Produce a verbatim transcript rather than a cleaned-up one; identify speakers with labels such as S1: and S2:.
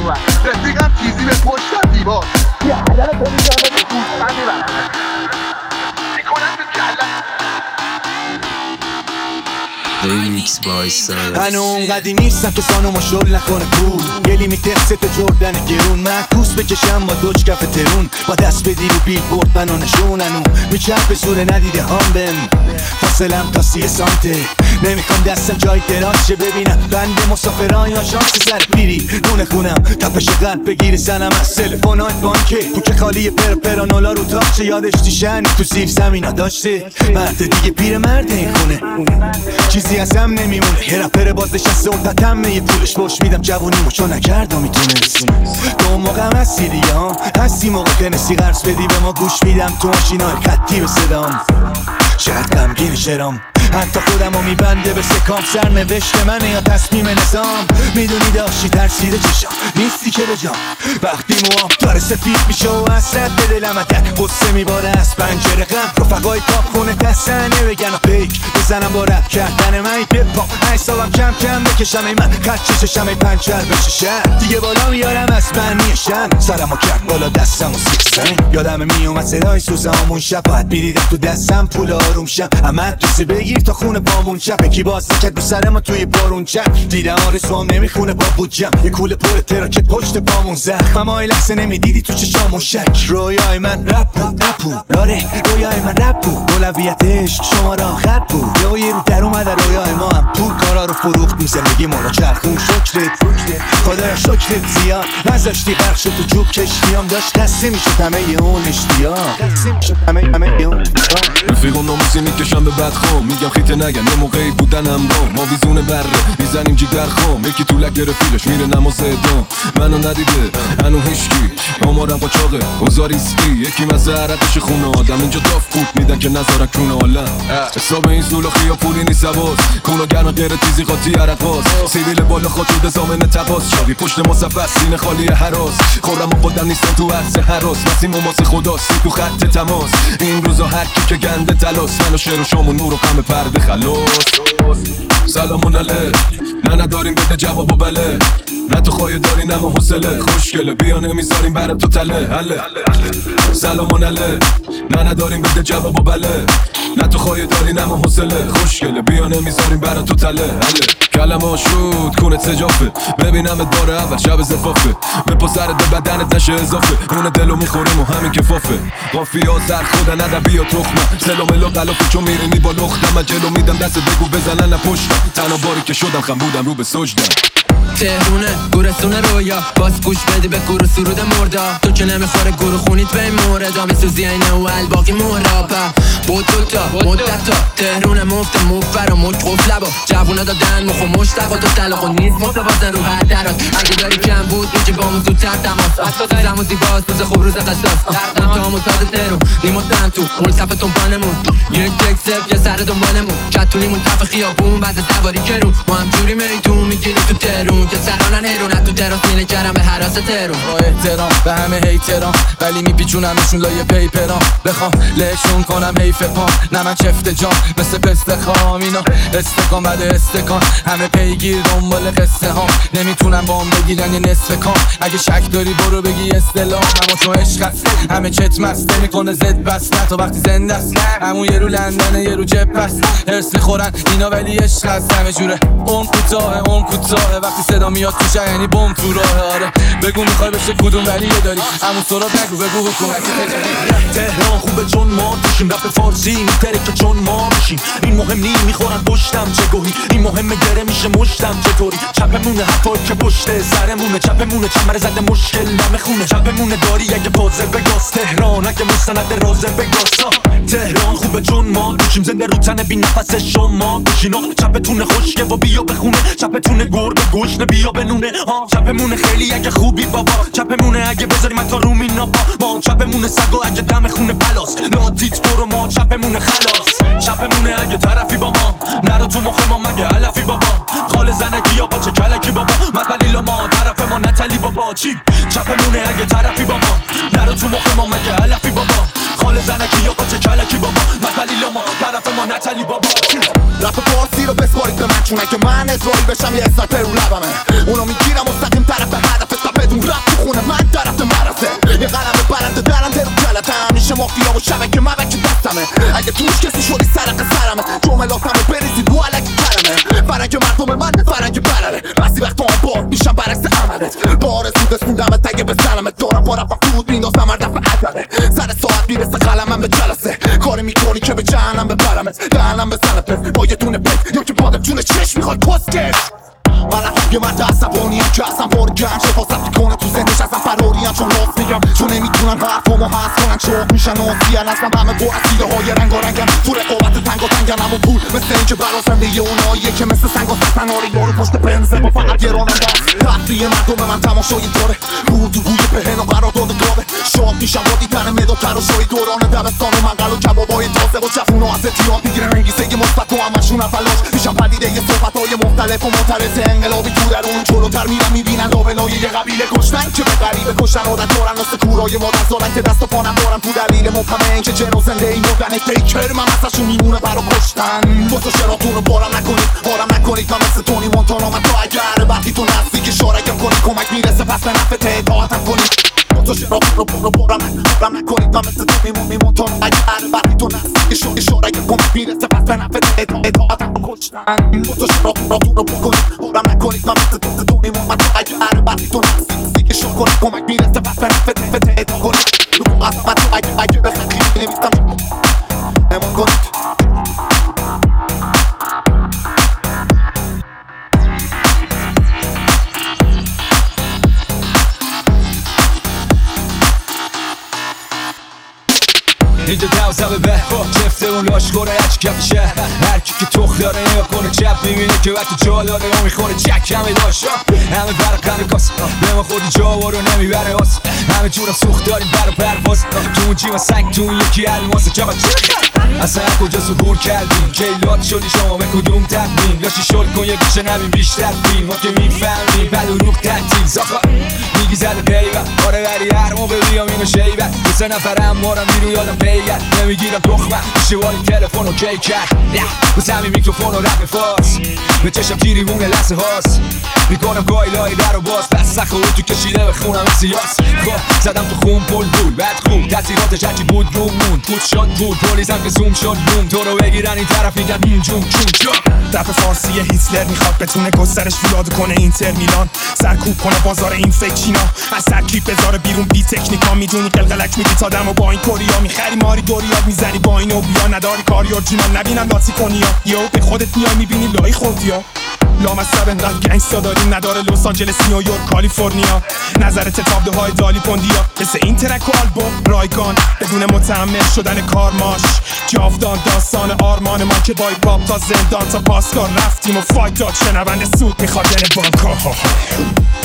S1: تو رفیقم چیزی به پشتم دیوار گردن تو میزنه به گوشم میبرم میکنم تو کلم
S2: ریمیکس بای سایس.
S3: هنو اونقدی نیستم که سانومو شل نکنه پول یه لیمیت ست جردن گرون معکوس بکشم با دوچ کف ترون با دست بدی رو بیل بورد منو نشوننو میچرب به سوره ندیده هم بم فاصلم تا سی سانته نمیخوام دستم جای دراز شه ببینم بنده مسافران یا شانس سر پیری نونه خونم تپش قلب بگیری زنم از تلفنات بانکه تو که خالی پر پرانولا رو تاخچه یادش دیشن تو زیر زمینا داشته مرد دیگه پیر مرد این خونه چیزی ازم نمیمونه یه رپر باز نشسته اون یه پولش باش میدم جوونیمو چون نکردم میتونه تو موقع هم هستی دیگه ها هستی موقع که نسی قرص بدی به ما گوش میدم تو ماشینای خطی به صدام شاید غمگین شرام حتی خودم رو میبنده به سکام سرنوشت منه یا تصمیم نظام میدونی داشتی ترسیده چشم نیستی که بجام وقتی موام داره سفید میشه و حسرت به دلم اتک قصه میباره از پنجره غم رفقای تاب خونه تسنه بگن و پیک بزنم با رپ کردن من بپام حسابم کم کم بکشم ای من خط چشم ای پنچر بشه شهر دیگه بالا میارم از بنی شم سرمو کرد بالا دستم و سیکسن یادم میومد صدای سوزامون شب باید میدیدم تو دستم پول آروم شم اما دوستی بگیر تا خونه بامون چپ کی باز نکرد رو سر ما توی بارون چپ دیدم آرزوام نمیخونه با بودجم یه کوله پر تراکت پشت پامون زخم های لحظه نمیدیدی تو چشامون شک رویای من رپ بود نپود آره رویای من رپ بود اولویت عشق شما را خط بود یا یه رو در اومده رویای ما هم پول کارا رو فروخت می زندگی ما رو چرخون شکرت خدا شکرت زیاد نذاشتی غرق شد تو جوب کشتیام داشت دسته میشد همه اون اشتیاق دسته میشد همه همه اون
S4: رفیقم ناموسی میکشم به بدخوام میگم خیته نگن یه موقعی بودنم رو ما ویزونه بره میزنیم جیگر خام یکی طولک گره فیلش میره نماز ادام منو ندیده هنو هشکی آمارم قاچاقه اوزار ایسکی یکی مزهرتش خونه آدم اینجا داف فوت میدن که نذارن کونه آلم حساب این سولاخی یا پولی نیست باز کونه گرم غیر تیزی خاطی عرق باز سیبیل بالا خود شده زامن تباس چاقی پشت مصفح سینه خالی حراس خورم و خودم نیستم تو عرص حراس مسیم و ماس خداسی تو خط تماس این روزا هر کی که گنده تلاس منو شعر و شام و نور و غم پرده خلاص سلامون علیک نه نداریم بده جواب و بله نه تو خواهی داری نه ما حوصله خوشگله بیا نمیذاریم برم تو تله حله سلامون علیک نه نداریم بده جواب و بله نه تو خواهی داری نه ما حوصله خوشگله بیا نمیذاریم برم تو تله حله کلم آشود کنت سجافه ببینمت بار اول شب زفافه بپا سرت به بدنت نشه اضافه اون دلو میخوریم و همین کفافه قافیه ها سر خودن ادبی و تخمه سلام الو قلافه چون میرینی با لختم من جلو میدم دست بگو بزنن نپشتم تنها باری که شدم خم بودم رو به سجدم
S2: تهرونه گورستون رویا باز گوش بدی به گروه سرود مردا تو که نمیخوره گروه خونیت به این موردا میسوزی این اول باقی مهرابم بود دوتا مدتا تهرونه مفت موفر و مک قفل لبا جوونا دادن مخو مشتق و تو طلاق و نیز متوازن رو هر دراز اگه داری کم بود میجی با همون زودتر تماس اصلا زم و زیباست روز خوب روز قصاص دردم تا همون ساز تهرون نیمو دم تو مول صفتون پانمون یک یک سف یه سر دنبالمون کتونیمون تف خیابون بعد سواری کرون ما هم جوری میتون میگیری تو تهرون که سرانن هیرون تو تراس مینه کردم به حراس تهرون
S5: با احترام به همه هیترام ولی میپیچونمشون لایه پیپرام بخوام لهشون کنم حیف پام نه من چفت جام مثل پست خام اینا استکان بعد استکان همه پیگیر دنبال قصه ها نمیتونم با هم بگیرن یه نصف کام اگه شک داری برو بگی استلام اما چون عشق هست همه چت مسته میکنه زد بس نه تا وقتی زنده است همون یه رو لندنه یه رو جپ هست هرس میخورن اینا ولی عشق هست همه جوره اون کوتاه اون کوتاه وقتی صدا میاد تو یعنی بم تو راه آره بگو میخوای بشه کدوم ولی یه داری همون سرات نگو بگو حکومتی
S3: تهران خوبه چون ما توشیم رپ فارسی میتره که چون ما میشیم این مهم نی میخورن پشتم چه گوهی این مهمه گره میشه مشتم چطوری چپمونه حتی که پشت سرمونه چپمونه چمر زده مشکل نمیخونه چپمونه داری اگه پازه بگاس تهران اگه مستند رازه بگاسا تهران خوبه چون ما توشیم زنده رو تنه بی نفس شما بشینا چپتونه خشکه و بیا بخونه چپتونه گرد و گشنه بیا بنونه ها چپمونه خیلی اگه خوبی بابا چپمونه اگه بذاری من تا رو مینا با ما چپمونه سگا اگه دم خونه بلاس ناتیت برو ما چپمونه خلاص چپمونه اگه طرفی با ما نرو تو مخ ما مگه علفی بابا خال زنکی یا با چه کلکی بابا مطلیل ما طرف ما نتلی بابا چی چپمونه اگه طرفی با ما نرو تو مخ ما مگه علفی بابا خال زنکی یا با چه کلکی بابا مطلیل ما طرف ما نتلی بابا
S1: رپ فارسی رو بسپارید به من چون اگه من اسرائیل بشم یه اسنایپر رو لبمه اونو میگیرم مستقیم طرف هدف تا بدون
S3: قلم برنده درنده رو کلتم میشه مافیا و شبکه مبک دستمه اگه توش کسی شدی سرق سرمه جملاتمو بریزید رو علکی کلمه فرنگ مردم من فرنگ برره بسی وقت آن بار میشم برعکس عملت بار سود اسموندمت اگه بزنمت دارم با رفت فرود میندازم هر دفعه عدده سر ساعت میرسه قلمم به جلسه کاری میکنی که به جهنم ببرمت دهنم بزنت با یه دونه بیت یا که بادم جون چشم میخوای پسکش من رفت یه مرد عصبانیم که اصلا بار گنج حفاظت میکنه تو ذهنش ازم فراریم چون راست میگم چون نمیتونن حرفامو حس کنن چوب میشن آسیان ازم همه با اسیده های رنگ و رنگم تو رقابت تنگ و تنگن اما پول مثل این که براسنده یه اوناییه که مثل سنگ و سستن آره یارو پشت پنزه با فقط گرانم دست تفریه مردم من تماشایی داره بود و بوی پهن و قرارداد گاوه شاد میشم با دیدن مداد تراشایی دوران دبستان و منقل و کبابای تازه و جفون و از اتیاد میگیرن انگیزه مثبت و همشون اولاش میشم پدیده یه صحبت‌های مختلف و معترض انقلابی تو درون جلوتر میرم میبینن لابلای یه قبیله کشتن که به غریبه کشتن عادت دارن مثل کورای مادر زارن که دست و پانم دارم تو دلیل مبهمه این که جن و زنده این مردن فیکر من ازشون میمونه برا کشتن بسو شراتون رو بارم نکنید بارم نکنید من مثل تونی مونتانا من تا اگر وقتی تو نزدیک شارگم کنید کمک میرسه پس به نفع اطاعتم کنید بسو شراتون رو برو بارم بارم نکنید من مثل تونی مونتانا اگر وقتی تو نزدیک شارگم کمک میرسه پس به نفع اطاعتم کشتن بسو شراتون رو بکنید بارم نکنید من مثل تونی مونتانا اگر وقتی تو نزدیک شارگم کمک میرسه پس به نفع اطاعتم کنید رو قسمت اگه اگه بخیر نمیستم نمان کنید
S4: اینجا دوزمه به جفته اون لاشخوره هرچی کف شهر هرکی که تخ داره نگاه کنه چپ میبینه که وقتی جا داره و میخونه چک همه داشت همه برقن کاس به ما خودی جا رو نمیبره آس همه جورم سوخت داریم برا پرواز تو اون جیما سنگ تو اون یکی الماس جبت اصلا کجا صبور کردیم کیلات شدی شما به کدوم تقدیم لاشی شل کن یه بیشه نبیم بیشتر فیلم ما که میفهمیم بلو روخ تعطیل زاخا میگی زده پیوه آره ولی هر موقع بیام اینو شیبه دو سه نفرم مارم میرو یادم پیگر نمیگیرم تخمه میشه وای تلفن و کی کرد بس همین میکروفون و رپ فاس به چشم تیری مونه لحظه هاست میکنم گاهی لای در و باز پس سخه و تو کشیده به خونم سیاس خب زدم تو خون پول پول بعد خوب تاثیراتش هرچی بود رو مون پود شد پول پولیسم که زوم شد بوم تو رو بگیرن این طرف میگن این جون چون چون
S6: رپ فارسی هیتلر میخواد بتونه گسترش فولاد کنه اینتر میلان سرکوب کنه بازار این فکر چینا از ترکیب بذاره بیرون بی تکنیکا میدونی قلقلک میدی تا دمو با این کوریا میخری ماری دوریاد میزنی با این اوبیا نداری کاری اورجینال نبینم لاتی کنیا یو به خودت میای میبینی لای خودیا لامصب انقدر گنگستا داریم نداره لس آنجلس نیویورک کالیفرنیا نظرت تابلو های دالی پوندیا مثل این ترک و آلبوم رایگان بدون متحمل شدن کارماش جاودان داستان آرمان ما که با پاپ تا زندان تا پاسکار رفتیم و فایت داد شنونده سود میخواد یعنی بانکا